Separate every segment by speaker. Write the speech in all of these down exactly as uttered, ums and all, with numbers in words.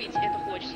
Speaker 1: быть, это хочется.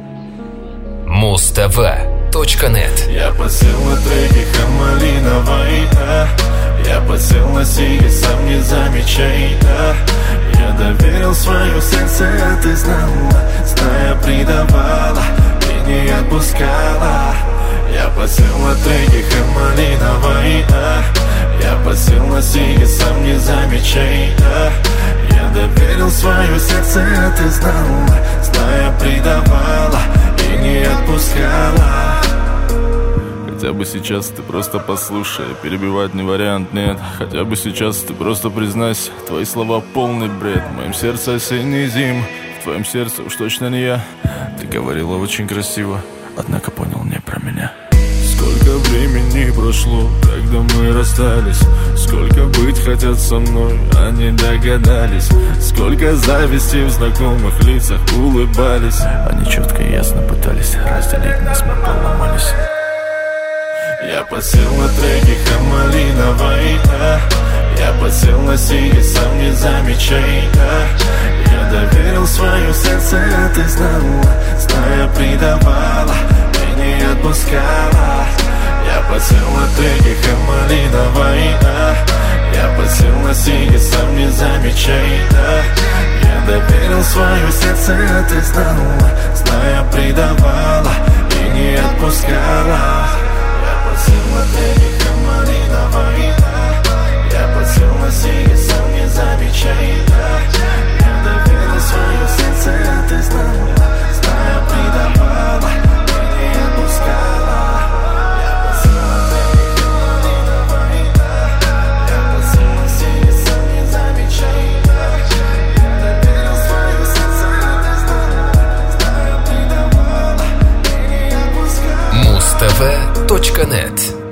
Speaker 2: муз тв точка нет.
Speaker 3: Я подсел на треки Хамалиновой, да. Я подсел на сиги, сам не замечай, да. Я доверил свое сердце, а ты знала, зная, предавала и не отпускала. Я подсел на треки Хамалиновой, да. Я подсел на сиги, сам не замечай, да. Я доверил свое сердце, а ты знала, зная, предавала и не отпускала. Хотя бы сейчас ты просто послушай, перебивать не вариант, нет. Хотя бы сейчас ты просто признайся, твои слова полный бред. В моем сердце осенний зим, в твоем сердце уж точно не я. Ты говорила очень красиво, однако понял не про меня. Сколько времени прошло, когда мы расстались. Сколько быть хотят со мной, они догадались. Сколько зависти в знакомых лицах улыбались. Они четко и ясно пытались разделить нас, мы поломались. Я подсел на треки Хамалиновой, да. Я подсел на сиги, сам не замечай, да. Я доверил свое сердце, а ты знала, зная, предавала и не отпускала. Я подсел на треки Хамалиновой, да. Я подсел на сиги, сам не замечай, да. Я доверил свое сердце, а ты знала, зная, предавала и не отпускала. Я подсел на треки Хамалиновой, да. Я подсел на сиги, сам не замечай, да. Я доверил свое сердце, а ты знала, зная, предавала и не отпускала. Я подсел на треки Хамалиновой, да. Я подсел на сиги, сам не замечай, да. Я доверил свое сердце, а ты знала, зная, предавала и не отпускала.
Speaker 2: муз тв точка нет.